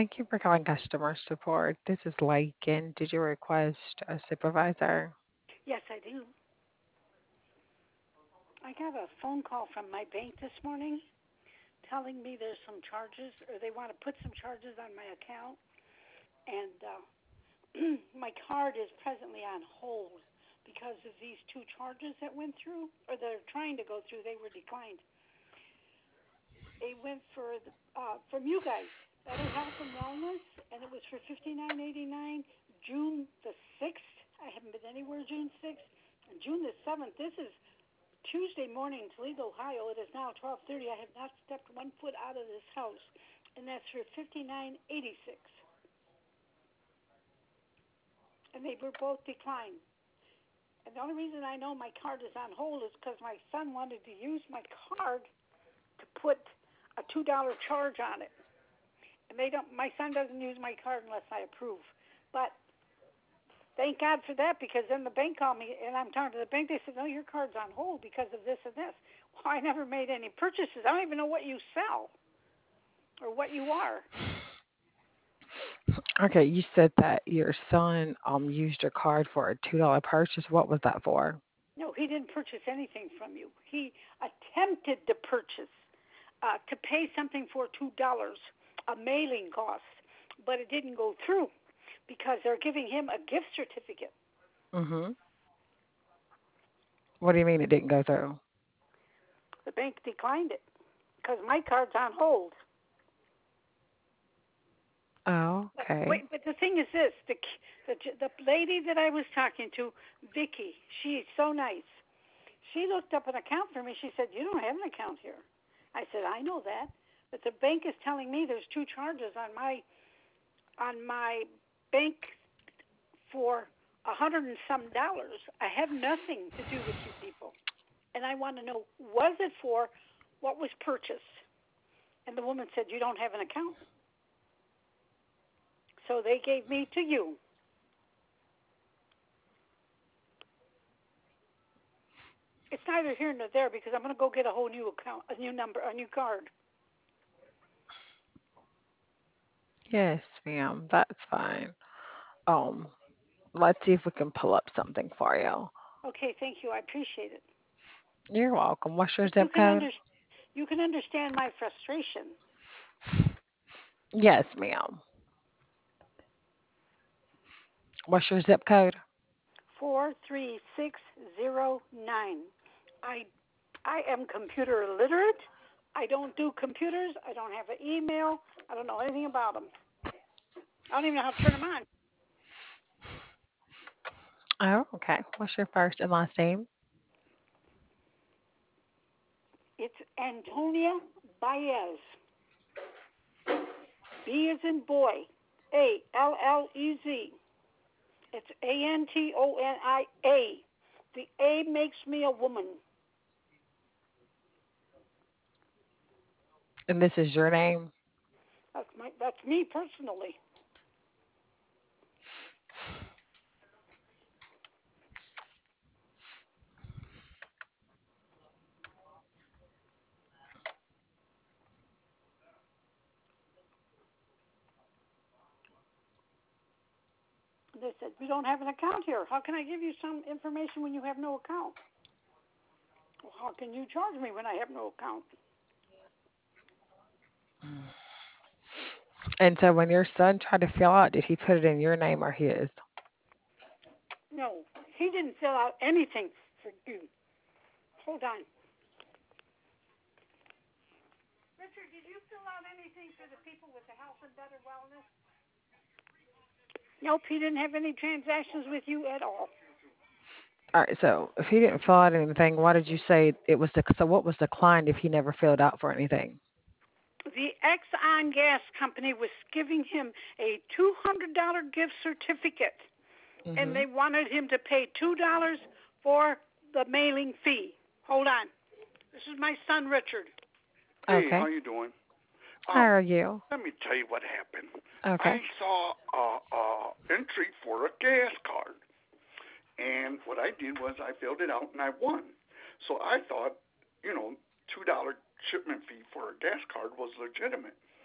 Thank you for calling customer support. This is Lakin. Did you request a supervisor? Yes, I do. I got a phone call from my bank this morning telling me there's some charges, or they want to put some charges on my account, and my card is presently on hold because of these two charges that went through, or they're trying to go through. They were declined. They went from you guys, Better Health and Wellness, and it was for $59.89. June the 6th. I haven't been anywhere June 6th. And June the 7th. This is Tuesday morning, Toledo, Ohio. It is now 12:30. I have not stepped one foot out of this house, and that's for 59.86. And they were both declined. And the only reason I know my card is on hold is because my son wanted to use my card to put a $2 charge on it. And they don't. My son doesn't use my card unless I approve. But thank God for that, because then the bank called me and I'm talking to the bank. They said, "No, your card's on hold because of this and this." Well, I never made any purchases. I don't even know what you sell or what you are. Okay, you said that your son used your card for a $2 purchase. What was that for? No, he didn't purchase anything from you. He attempted to purchase, to pay something for $2, a mailing cost, but it didn't go through because they're giving him a gift certificate. Mm-hmm. What do you mean it didn't go through? The bank declined it because my card's on hold. Oh, But okay. wait, but the thing is this: the lady that I was talking to, Vicky, she's so nice. She looked up an account for me. She said, "You don't have an account here." I said, "I know that, but the bank is telling me there's two charges on my bank for $100 and some. I have nothing to do with you people, and I want to know, was it for what was purchased?" And the woman said, "You don't have an account." So they gave me to you. It's neither here nor there because I'm going to go get a whole new account, a new number, a new card. Yes, ma'am. That's fine. Um, let's see if we can pull up something for you. Okay, thank you. I appreciate it. You're welcome. What's your But zip code? you can understand my frustration. Yes, ma'am. What's your zip code? 43609. I I am computer illiterate. I don't do computers. I don't have an email. I don't know anything about them. I don't even know how to turn them on. Oh, okay. What's your first and last name? It's Antonia Baez. B is in boy. Allez. It's Antonia. The A makes me a woman. And this is your name? That's me personally. They said, "We don't have an account here. How can I give you some information when you have no account?" Well, how can you charge me when I have no account? And so when your son tried to fill out, did he put it in your name or his? No, he didn't fill out anything for you. Hold on. Richard, did you fill out anything for the people with the health and better wellness? Nope, he didn't have any transactions with you at all. All right, so if he didn't fill out anything, why did you say it was so what was declined if he never filled out for anything? The Exxon Gas Company was giving him a $200 gift certificate, and Hmm. they wanted him to pay $2 for the mailing fee. Hold on. This is my son, Richard. Hey, how Okay. you doing? How Um, are you? Let me tell you what happened. I Okay. saw a entry for a gas card, and what I did was I filled it out and I won. So I thought, $2 shipment fee for a gas card was legitimate.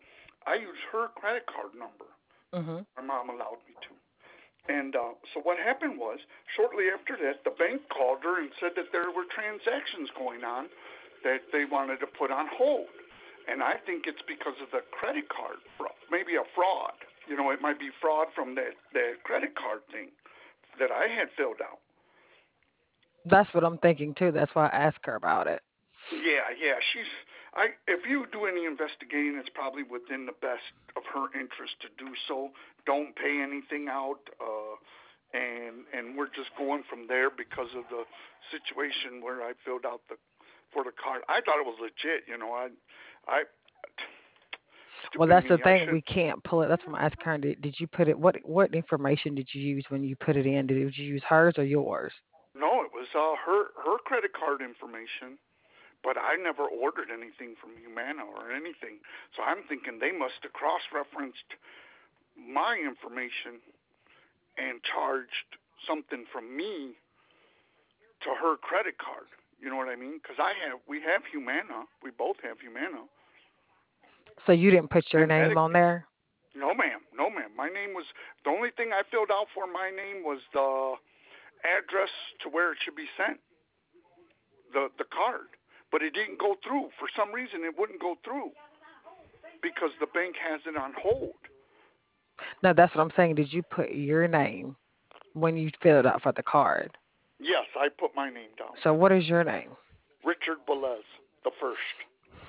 I use her credit card number. Mhm. My mom allowed me to. And so what happened was, shortly after that, the bank called her and said that there were transactions going on that they wanted to put on hold. And I think it's because of the credit card fraud, maybe a fraud. It might be fraud from that credit card thing that I had filled out. That's what I'm thinking too. That's why I asked her about it. Yeah, yeah. If you do any investigating, it's probably within the best of her interest to do so. Don't pay anything out, and we're just going from there because of the situation where I filled out the for the card. I thought it was legit. I Well, stupid that's the me. I thing. should. We can't pull it. That's why I'm asking her. Did you put it? What information did you use when you put it in? Did you use hers or yours? No, it was her credit card information. But I never ordered anything from Humana or anything. So I'm thinking they must have cross-referenced my information and charged something from me to her credit card. You know what I mean? Because we have Humana. We both have Humana So you didn't put your and name on Medicaid. there? No, ma'am. No, ma'am. My name was the only thing I filled out for my name was the address to where it should be sent, the card. But it didn't go through. For some reason, it wouldn't go through because the bank has it on hold. No, that's what I'm saying. Did you put your name when you filled out for the card? Yes, I put my name down. So what is your name? Richard Velez, the first.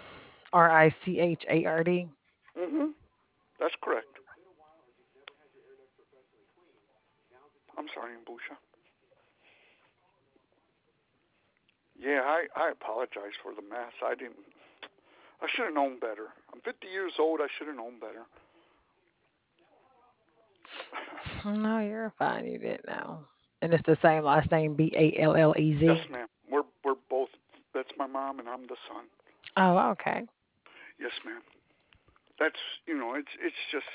Richard. That's correct. I'm sorry, Mbusha. Yeah, I apologize for the mess. I didn't. I should have known better. I'm 50 years old. I should have known better. No, you're fine. You didn't know. And it's the same last name, Ballez. Yes, ma'am. We're both. That's my mom, and I'm the son. Oh, okay. Yes, ma'am. That's it's just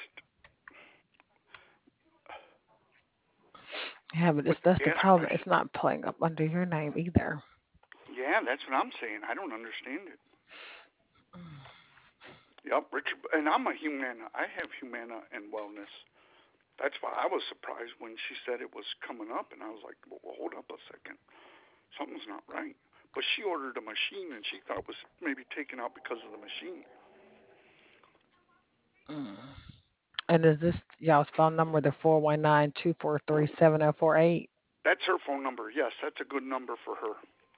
Yeah, but with the that's the gas problem. prices. It's not playing up under your name either. Yeah, that's what I'm saying. I don't understand it. Yep, Richard, and I'm a Humana. I have Humana and Wellness. That's why I was surprised when she said it was coming up, and I was like, well, hold up a second. Something's not right. But she ordered a machine, and she thought it was maybe taken out because of the machine. Mm. And is this y'all's phone number, the 419-243-7048? That's her phone number. Yes, that's a good number for her.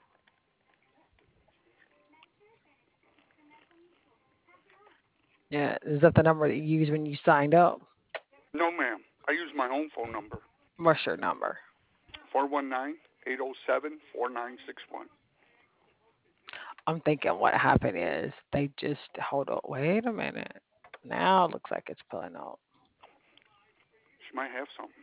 Yeah, is that the number that you used when you signed up? No, ma'am. I use my own phone number, What's your number? 419-807-4961. I'm thinking what happened is they just hold up. Wait a minute. Now it looks like it's pulling up. She might have something.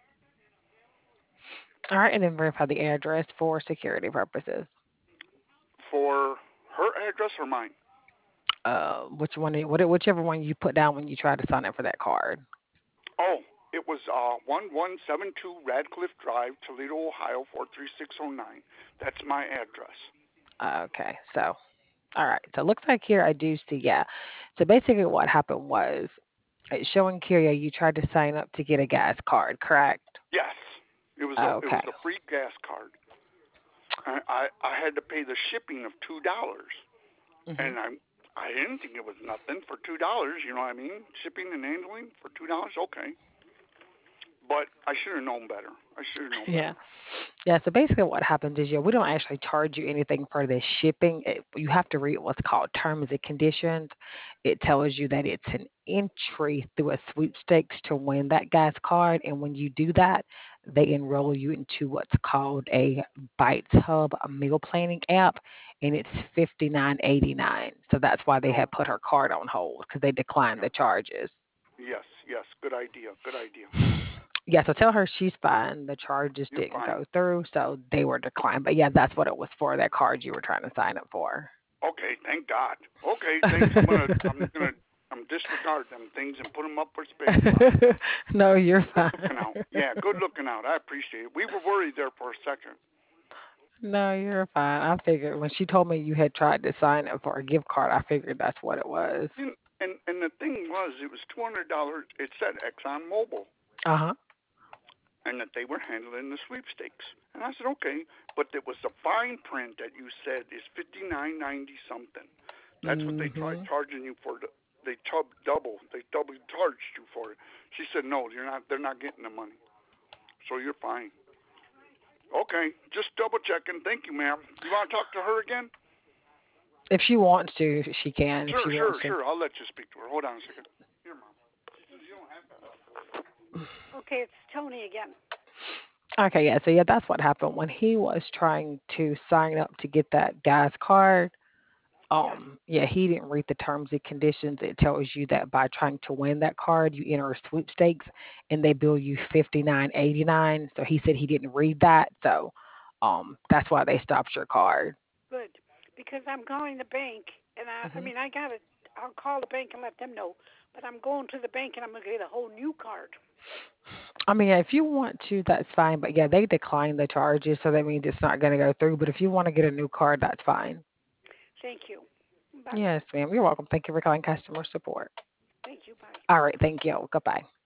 All right, and then verify the address for security purposes. For her address or mine? Which one? Whichever one you put down when you try to sign up for that card. Oh, it was 1172 Radcliffe Drive, Toledo, Ohio, 43609. That's my address. Okay, so all right. So it looks like here I do see, yeah. So basically what happened was it's showing Kyria you tried to sign up to get a gas card, correct? Yes, it Okay. was a free gas card. I had to pay the shipping of $2, Hmm. and I didn't think it was nothing for $2. You know what I mean? Shipping and handling for $2. Okay, but I should have known better. I should have known Yeah. better. Yeah, so basically what happens is, yeah, we don't actually charge you anything for the shipping. You have to read what's called terms and conditions. It tells you that it's an entry through a sweepstakes to win that gas card. And when you do that, they enroll you into what's called a Bites Hub meal planning app, and it's 59.89. So that's why they had put Okay. her card on hold because they declined Yeah. the charges. Yes. Yes. Good idea. Good idea. Yeah, so tell her she's fine. The charges You're didn't fine. go through, so they were declined. But yeah, that's what it was for, that card you were trying to sign up for. Okay. Thank God. Okay. Thanks. I'm disregard them things and put them up for space bar. No, you're Good fine. looking out. Yeah. Good looking out. I appreciate it. We were worried there for a second. No, you're fine. I figured when she told me you had tried to sign up for a gift card, I figured that's what it was. And the thing was, it was $200. It said ExxonMobil, Uh-huh. and that they were handling the sweepstakes. And I said, okay, but it was the fine print that you said is $59.90 something. That's what they tried Mm-hmm. charging you for. They double charged you for it. She said, no, you're not. They're not getting the money, so you're fine. Okay, just double checking. Thank you, ma'am. You want to talk to her again? If she wants to, she can. If Sure, she wants sure, to. sure. I'll let you speak to her. Hold on a second. Here, mom. She says you don't have to. Okay, it's Tony again. Okay, yeah. So yeah, that's what happened when he was trying to sign up to get that gas card. Yes. Yeah, he didn't read the terms and conditions. It tells you that by trying to win that card, you enter a sweepstakes, and they bill you 59.89. So he said he didn't read that, so that's why they stopped your card. Good. Because I'm calling the bank, and I Hmm. mean, I got it. I'll call the bank and let them know. But I'm going to the bank and I'm going to get a whole new card. I mean, yeah, if you want to, that's fine. But yeah, they declined the charges, so that means it's not going to go through. But if you want to get a new card, that's fine. Thank you. Bye. Yes, ma'am. You're welcome. Thank you for calling customer support. Thank you. Bye. All right. Thank you. Goodbye.